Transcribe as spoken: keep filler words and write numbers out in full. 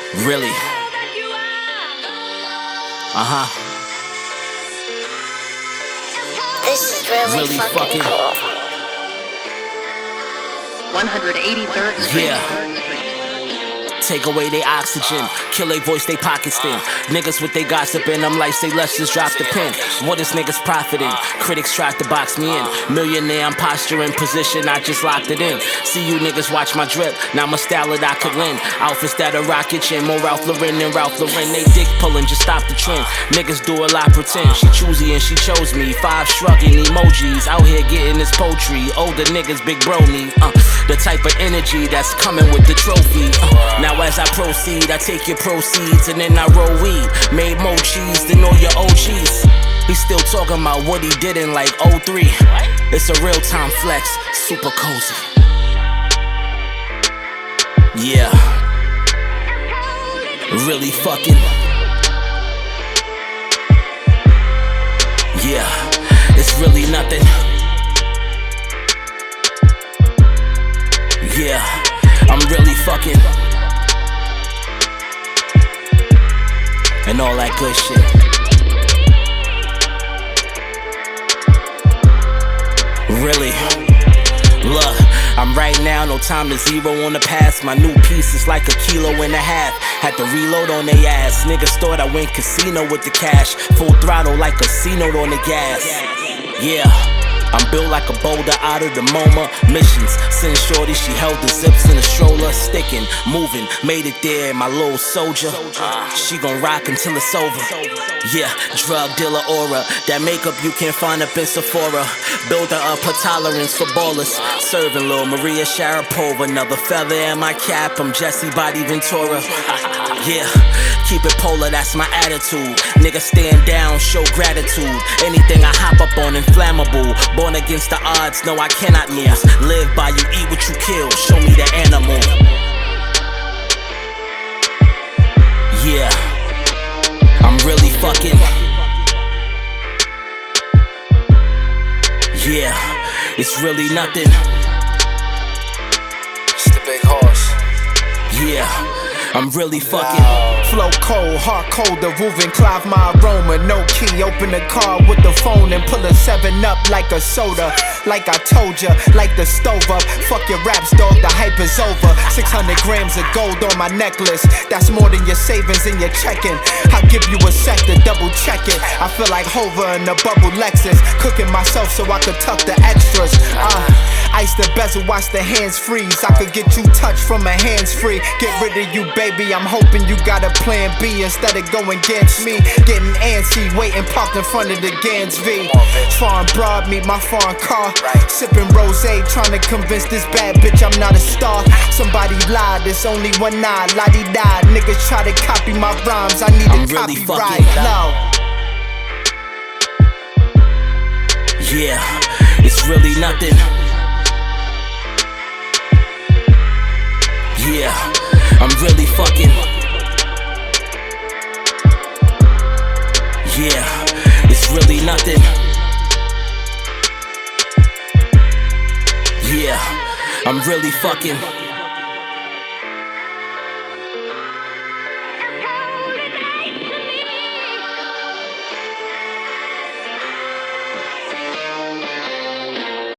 Really. Uh-huh. This is really, Really fucking, fucking cool. one hundred eighty-third Street. Yeah. Take away they oxygen, kill they voice, they pockets thin. Niggas with they gossiping, I'm like, say let's just drop the pen. What is niggas profiting? Critics tried to box me in. Millionaire, I'm posturing position, I just locked it in. See you niggas watch my drip, now my style that I could lend. Outfits that a rocket chin, more Ralph Lauren than Ralph Lauren. They dick pulling, just stop the trend. Niggas do a lot pretend, she choosy and she chose me. Five shrugging emojis, out here getting this poetry. Older niggas, big bro me, uh, the type of energy that's coming with the trophy. uh, Now as I proceed, I take your proceeds and then I roll weed. Made more cheese than all your O Gs. He's still talking about what he did in like oh three. It's a real time flex, super cozy. Yeah. Really fucking. Yeah. It's really nothing. Yeah. I'm really fucking. And all that good shit. Really? Look, I'm right now, no time to zero on the past. My new piece is like a kilo and a half. Had to reload on they ass. Niggas thought I went casino with the cash. Full throttle like a C-note on the gas. Yeah. I'm built like a boulder out of the MoMA. Missions, send shorty, she held the zips in a stroller. Sticking, moving, made it there, my little soldier. She gon' rock until it's over. Yeah, drug dealer aura. That makeup you can't find up in Sephora. Builder up her tolerance for ballers. Serving Lil Maria Sharapova. Another feather in my cap, I'm Jesse Body Ventura. Yeah, keep it polar, that's my attitude. Nigga stand down, show gratitude. Anything I hop up on, inflammable. Born against the odds, no I cannot lose. Live by you, eat what you kill, show me the animal. Yeah, I'm really fucking. Yeah, it's really nothing. It's the big horse. Yeah, I'm really fucking. Flow cold, heart cold, the Ruven, Clive my aroma. No key, open the car with the phone and pull a seven up like a soda. Like I told ya, like the stove up. Fuck your raps, dog, the hype is over. six hundred grams of gold on my necklace. That's more than your savings and your checking. I'll give you a sec to double check it. I feel like Hover in a bubble Lexus. Cooking myself so I could tuck the extras. Uh, ice the bezel, watch the hands freeze. I could get you touched from a hands free. Get rid of you, baby, I'm hoping you got a plan B instead of going against me. Getting antsy, waiting parked in front of the Gans V. Foreign broad, meet my foreign car. Sipping rosé, trying to convince this bad bitch I'm not a star. Somebody lied, there's only one eye, la-di-da. Niggas try to copy my rhymes, I need I'm a really copyright. fucking No. Yeah, it's really nothing. Yeah, I'm really fucking. Yeah, it's really nothing. Yeah, I'm really fucking.